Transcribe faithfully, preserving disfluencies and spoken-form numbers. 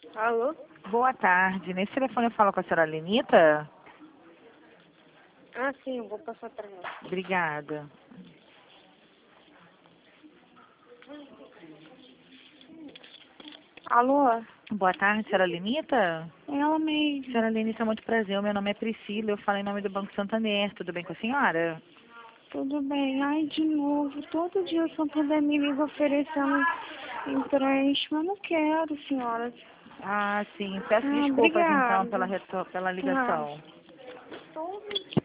Alô? Boa tarde. Nesse telefone eu falo com a senhora Lenita? Ah, sim, eu vou passar para ela. Obrigada. Alô? Boa tarde, senhora Lenita? Ela mesmo. Senhora Lenita, muito prazer. Meu nome é Priscila, eu falo em nome do Banco Santander. Tudo bem com a senhora? Tudo bem. Ai, de novo, todo dia o Santander me liga oferecendo empréstimo. Eu não quero, senhora. Ah, sim. Peço Ah, desculpas, então, obrigada. pela, reto- pela Tá. ligação. Todo